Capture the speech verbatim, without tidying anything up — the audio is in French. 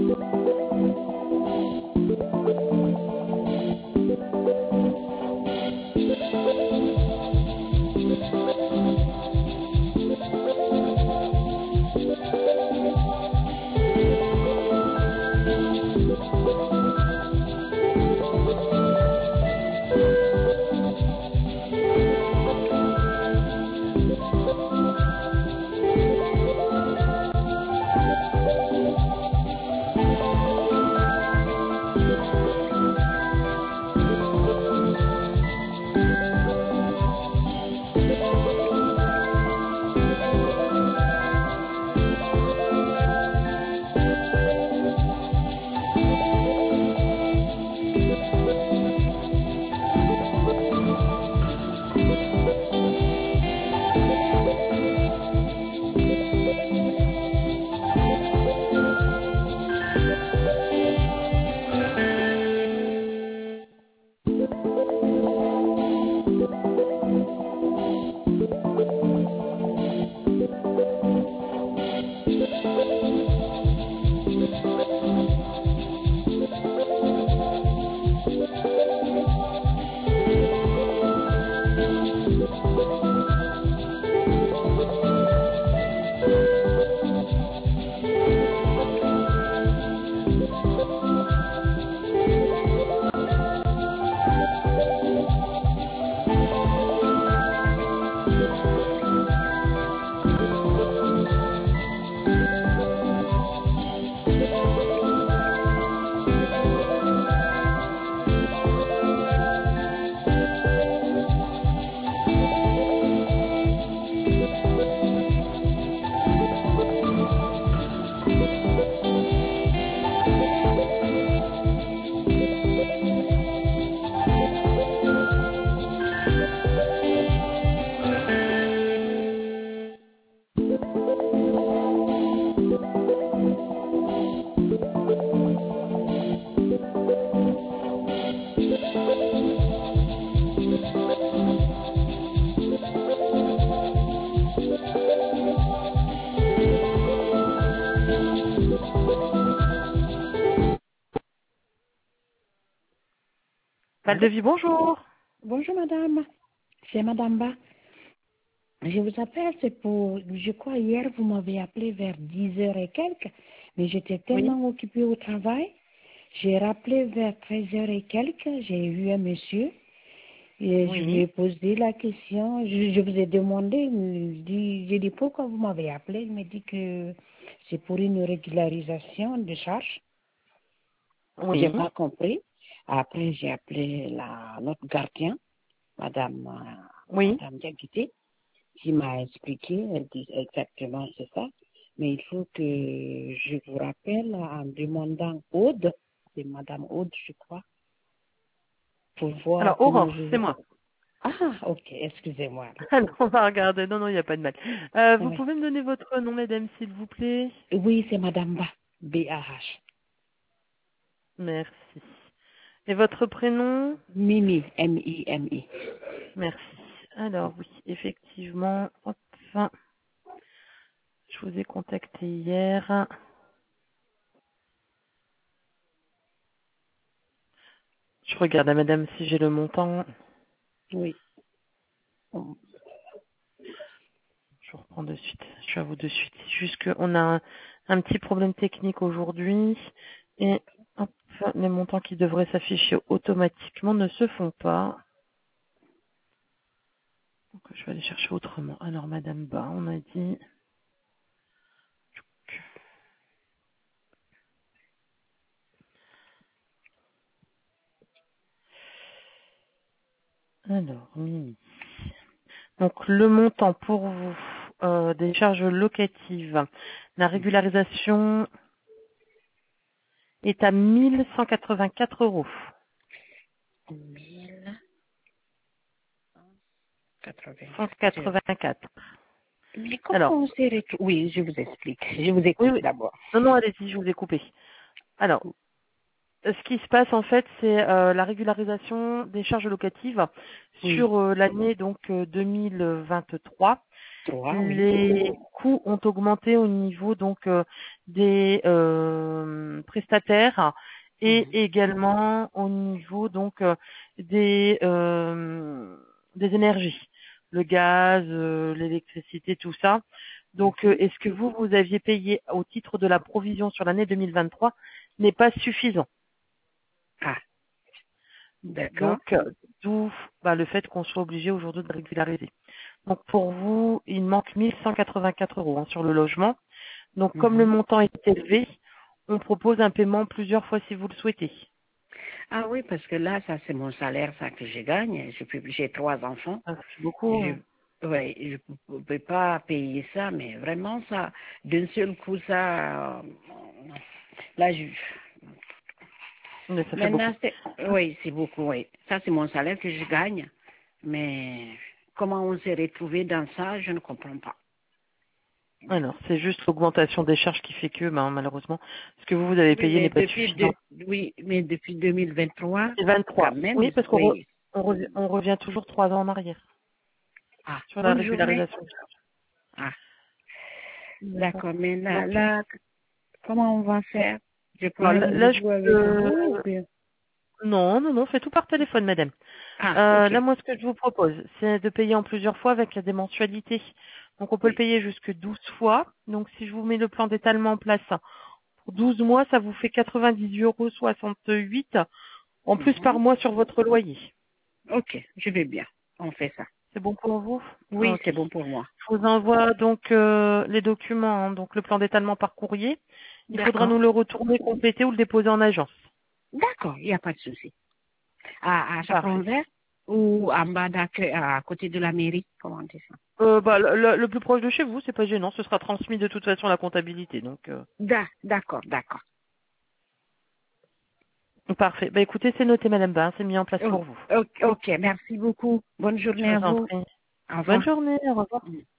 Valdevi, bonjour. Bonjour madame, c'est madame Ba. Je vous appelle, c'est pour, je crois hier vous m'avez appelé vers dix heures et quelques, mais j'étais tellement Oui. occupée au travail. J'ai rappelé vers treize heures et quelques, j'ai vu un monsieur et Oui. je lui ai posé la question, je, je vous ai demandé, il dit- j'ai dit pourquoi vous m'avez appelé, il m'a dit que c'est pour une régularisation de charge. Oui. J'ai pas compris. Après, j'ai appelé la, notre gardien, Madame, euh, Oui. Madame Diakité, qui m'a expliqué, elle dit exactement c'est ça. Mais il faut que je vous rappelle en demandant Aude, c'est Madame Aude, je crois, pour voir Alors, comment Aurore, je c'est vais. moi. Ah, ok, excusez-moi. Alors, on va regarder. Non, non, il n'y a pas de mal. Euh, vous Oui, pouvez me donner votre nom, madame, s'il vous plaît? oui c'est Madame Ba, B A H. Merci. Et votre prénom? Mimi, M I M I. Merci. Alors, oui, effectivement. Hop. Je vous ai contacté hier. Je regarde à madame si j'ai le montant. Oui. Je vous reprends de suite. Je suis à vous de suite. C'est juste qu'on a un, un petit problème technique aujourd'hui. Et hop, les montants qui devraient s'afficher automatiquement ne se font pas. Donc, je vais aller chercher autrement. Alors, madame Ba, on a dit... Alors, Mimi. Donc, le montant pour vous euh, des charges locatives, la régularisation est à mille cent quatre-vingt-quatre euros. mille cent quatre-vingt-quatre. quatre-vingt-quatre. Mais Alors, comment on s'est retrouvé? Oui, je vous explique. Je vous oui, écoute oui. d'abord. Non, non, allez-y, je vous ai coupé. Alors, ce qui se passe en fait, c'est euh, la régularisation des charges locatives Oui, sur euh, l'année donc euh, deux mille vingt-trois. Trois, oui. Les coûts ont augmenté au niveau donc euh, des euh, prestataires et Mhm. également au niveau donc euh, des euh, des énergies, le gaz, euh, l'électricité, tout ça. Donc, euh, Mhm. est-ce que vous vous aviez payé au titre de la provision sur l'année deux mille vingt-trois n'est pas suffisant. Ah, d'accord. Donc, euh, d'où bah, le fait qu'on soit obligé aujourd'hui de régulariser. Donc, pour vous, il manque mille cent quatre-vingt-quatre euros hein, sur le logement. Donc, comme le Mhm. montant est élevé, on propose un paiement plusieurs fois si vous le souhaitez. Ah oui, parce que là, ça c'est mon salaire, ça que je gagne. Je peux- J'ai trois enfants. Ça fait beaucoup. Je hein. ouais, je ne peux pas payer ça, mais vraiment ça, d'un seul coup, ça, euh, là, je, Mais ça fait beaucoup. maintenant, c'est, oui, c'est beaucoup, oui. Ça, c'est mon salaire que je gagne, mais comment on s'est retrouvé dans ça, je ne comprends pas. Alors, c'est juste l'augmentation des charges qui fait que, ben, malheureusement, ce que vous, vous avez Oui, payé mais n'est pas depuis, suffisant. de, oui, mais depuis deux mille vingt-trois, C'est quand vingt-trois. même, Oui, parce qu'on re- oui. on revient, on revient toujours trois ans en arrière Ah, sur la bonne journée. régularisation. Ah, D'accord. d'accord, mais là, Donc, là, comment on va faire? Je prends bon, là, là, je rendez-vous avec vous ou peux... bien? Non, non, non, faites tout par téléphone, madame. Ah, Euh, ok. là, moi, ce que je vous propose, c'est de payer en plusieurs fois avec des mensualités. Donc, on peut le Oui. payer jusque douze fois. Donc, si je vous mets le plan d'étalement en place, pour douze mois, ça vous fait quatre-vingt-dix euros soixante-huit en plus par Mhm. mois sur votre loyer. Ok, je vais bien. On fait ça. C'est bon pour vous? Oui, Ok. c'est bon pour moi. Je vous envoie donc euh, les documents, hein, donc le plan d'étalement par courrier. Il faudra nous D'accord. le retourner, compléter ou le déposer en agence. D'accord, il n'y a pas de souci. À, à Parfait. Chaperon-Vert ou en bas d'accueil, à côté de la mairie, comment on dit ça? Euh, bah, le, le- le plus proche de chez vous, c'est pas gênant, ce sera transmis de toute façon à la comptabilité. Donc, euh, Da- D'accord, d'accord. parfait. Bah écoutez, c'est noté, Madame Bain, c'est mis en place Oh, pour vous. ok, ok, merci beaucoup. Bonne Je journée à vous en vous. prie. Au Bonne revoir. journée, au revoir.